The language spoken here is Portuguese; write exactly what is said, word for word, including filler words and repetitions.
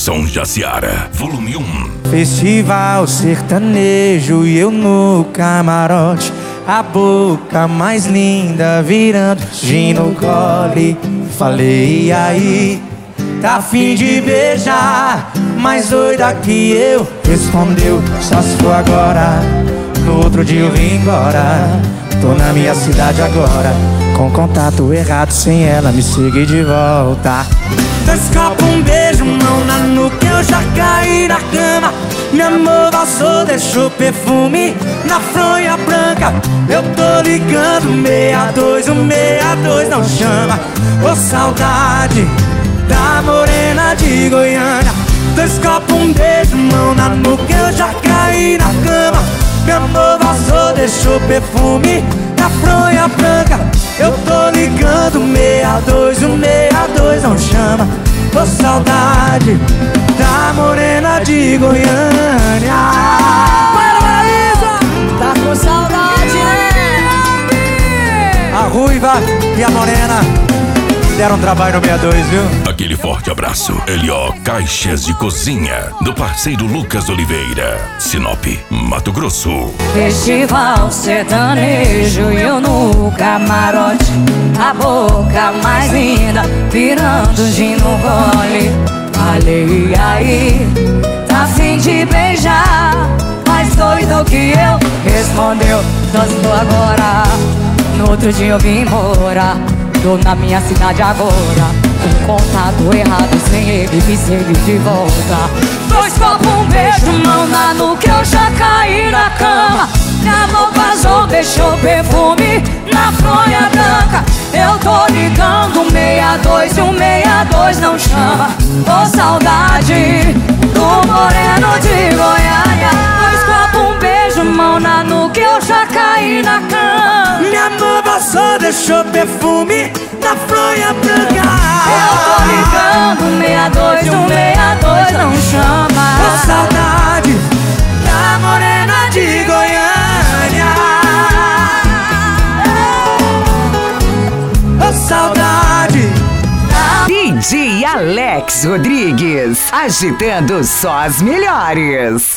Som Jaciara, volume um. Festival sertanejo e eu no camarote, a boca mais linda virando gin no gole. Falei, e aí, tá afim de beijar? Mais doida que eu, respondeu, só se for agora. No outro dia eu vim embora, tô na minha cidade agora, com contato errado, sem ela me seguir de volta. Dois copos, um beijo, mão na nuca, eu já caí na cama. Meu amor vazou, deixou perfume na fronha branca. Eu tô ligando, meia dois, o meia dois não chama. Ô saudade da morena de Goiânia. Dois copos, um beijo, mão na nuca, eu já caí na cama. Meu amor vazou, deixou perfume na fronha branca. Eu tô ligando, meia dois, o meia dois não chama. Ô saudade da morena de Goiânia. Para, Paraíso! Tá com saudade, né? A ruiva e a morena deram trabalho no meia dois, viu? Aquele forte abraço. L O Caixas de Cozinha, do parceiro Lucas Oliveira, Sinop, Mato Grosso. Festival sertanejo e eu no camarote, a boca mais linda virando gin no gole. Falei, e aí, tá afim de beijar? Mais doido que eu, respondeu, só se for agora. No outro dia eu vim embora, tô na minha cidade agora, com contato errado, sem ele me seguir de volta. Dois copos, um beijo, mão na nuca, eu já caí na cama. Minha mão vazou, deixou perfume na fronha branca. Eu tô ligando, meia dois e o meia dois não chama. Ô saudade do moreno de Goiânia. Dois copos, um beijo, mão na nuca, eu já caí na cama. Minha mão vazou, deixou perfume na fronha branca. Eu tô ligando, meia dois, o meia dois não chama. Ô saudade da morena de Goiânia. Ô saudade. D J Alex Rodrigues, agitando só as melhores.